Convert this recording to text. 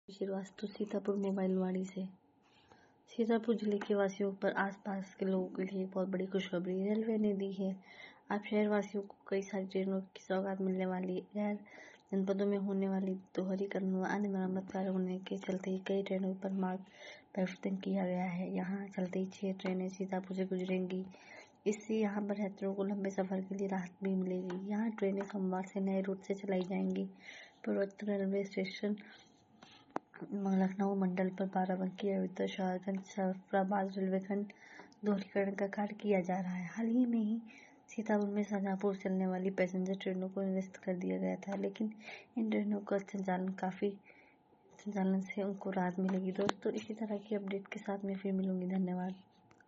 Srivastava Sitapur mobile वाड़ी से। सीतापुर जिले के वासियों पर आसपास के लोगों के लिए बहुत बड़ी खुशखबरी रेलवे ने दी है। अब शहरवासियों को कई सारी ट्रेनों की सौगात मिलने वाली है। जनपदों में होने वाली दोहरीकरण व अन्य मरम्मत कार्य होने के चलते कई ट्रेनों पर मार्ग परिवर्तन किया गया है। यहाँ चलती 6 ट्रेनें सीतापुर से गुजरेंगी। इससे यहाँ पर यात्रियों को लंबे सफर के लिए राहत भी मिलेगी। यहाँ ट्रेनें सोमवार से नए रूट से चलाई जाएंगी। पूर्वोत्तर रेलवे स्टेशन लखनऊ मंडल पर बाराबंकी, अयोध्या, शाहगंज, जफराबाद रेलवे खंड दोहरीकरण का कार्य किया जा रहा है। हाल ही में ही सीतापुर में शाहजहांपुर चलने वाली पैसेंजर ट्रेनों को निरस्त कर दिया गया था, लेकिन इन ट्रेनों का संचालन से उनको राहत मिलेगी। दोस्तों, इसी तरह की अपडेट के साथ मैं फिर मिलूंगी। धन्यवाद।